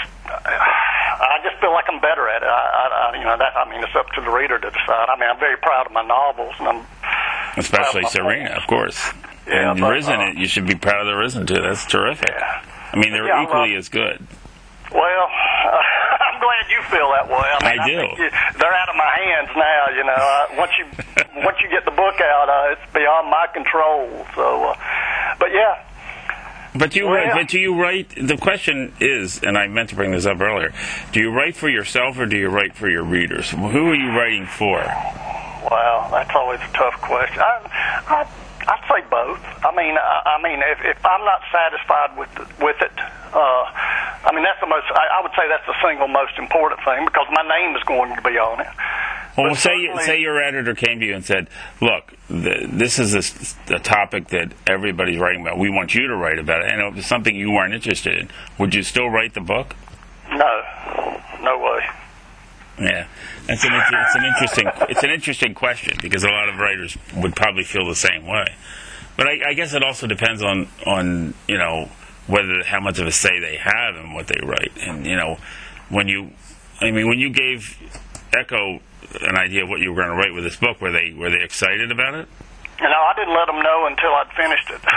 I just feel like I'm better at it. I, I, you know, that I mean, it's up to the reader to decide. I mean, I'm very proud of my novels, and I'm especially Serena, of course. Yeah, and but, Risen, uh, you should be proud of the Risen too. That's terrific. Yeah. I mean, they're yeah, equally well, as good. Well, uh, I'm glad you feel that way. I, mean, I do. I think you, they're out of my hands now. You know, uh, once you once you get the book out, uh, it's beyond my control. So, uh, but yeah. But do you well, write, but do you write? The question is, and I meant to bring this up earlier. Do you write for yourself or do you write for your readers? Who are you writing for? Wow, that's always a tough question. I, I, I'd say both. I mean, I, I mean, if, if I'm not satisfied with with it, uh, I mean, that's the most. I, I would say that's the single most important thing because my name is going to be on it. Well, But say certainly- say your editor came to you and said, "Look, the, this is a, a topic that everybody's writing about. We want you to write about it, and it was something you weren't interested in. Would you still write the book?" No, no way. Yeah, that's an inter- it's an interesting it's an interesting question because a lot of writers would probably feel the same way. But I, I guess it also depends on on you know whether how much of a say they have in what they write, and you know when you, I mean when you gave Echo an idea of what you were going to write with this book, were they were they excited about it? You know, I didn't let them know until I'd finished it.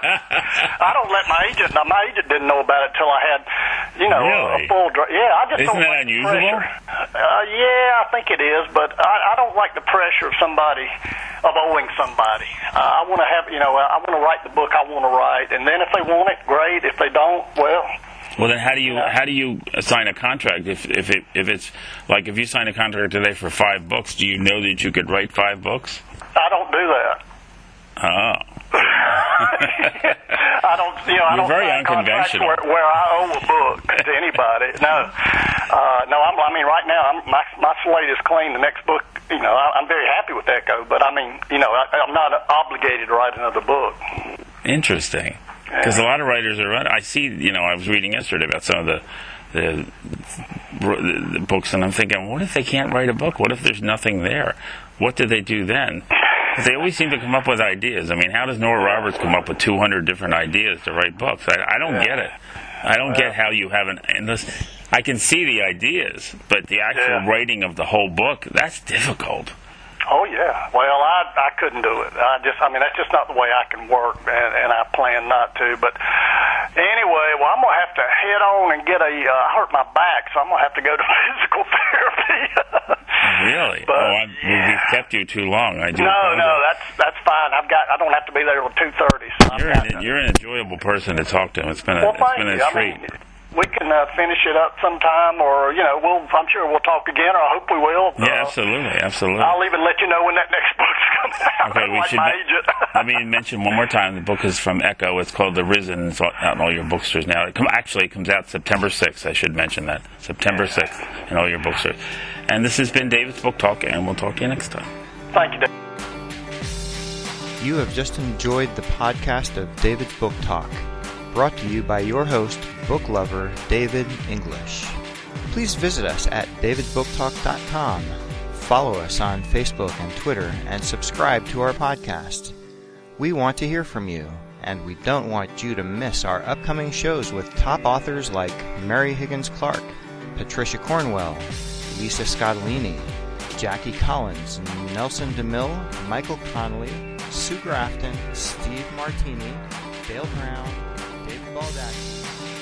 I don't let my agent. Now, my agent didn't know about it until I had, you know, Really? a full. Dra- yeah, I just Isn't don't that like the unusual? pressure. Uh, yeah, I think it is, but I, I don't like the pressure of somebody of owing somebody. Uh, I want to have, you know, I want to write the book I want to write, and then if they want it, great. If they don't, well. Well, then how do you how do you sign a contract if if it if it's like if you sign a contract today for five books? Do you know that you could write five books? I don't do that. Oh. I don't, you know, I You're don't very sign contracts unconventional. where, where I owe a book to anybody. No, uh, no. I'm, I mean, right now, I'm, my my slate is clean. The next book, you know, I, I'm very happy with Echo, but I mean, you know, I, I'm not obligated to write another book. Interesting. Because a lot of writers are. I see. You know, I was reading yesterday about some of the, the the the books, and I'm thinking, what if they can't write a book? What if there's nothing there? What do they do then? But they always seem to come up with ideas. I mean, how does Nora Roberts come up with two hundred different ideas to write books? I, I don't yeah. get it. I don't get how you have an endless... I can see the ideas, but the actual yeah. writing of the whole book, that's difficult. Oh, yeah. Well, I I couldn't do it. I just, I mean, that's just not the way I can work, and, and I plan not to. But anyway, well, I'm going to have to head on and get a, uh, I hurt my back, so I'm going to have to go to physical therapy. Really? But, oh, I've, yeah. we've kept you too long. I do no, apologize. no, that's that's fine. I've got, I don't have to be there till two thirty. So you're, an, you're an enjoyable person to talk to. It's been a, well, it's been a you. treat. I mean, we can uh, finish it up sometime, or, you know, we'll, I'm sure we'll talk again, or I hope we will. Yeah, uh, absolutely, absolutely. I'll even let you know when that next book's coming out. Okay, we like should my agent. let me mention one more time. The book is from Echo. It's called The Risen. It's out in all your bookstores now. It come, actually, it comes out September sixth. I should mention that. September sixth in all your bookstores. And this has been David's Book Talk, and we'll talk to you next time. Thank you, Dave. You have just enjoyed the podcast of David's Book Talk, brought to you by your host, book lover David English. Please visit us at davids book talk dot com. Follow us on Facebook and Twitter, and subscribe to our podcast. We want to hear from you, and we don't want you to miss our upcoming shows with top authors like Mary Higgins Clark, Patricia Cornwell, Lisa Scottolini, Jackie Collins, Nelson DeMille, Michael Connolly, Sue Grafton, Steve Martini, Dale Brown, David Baldacci,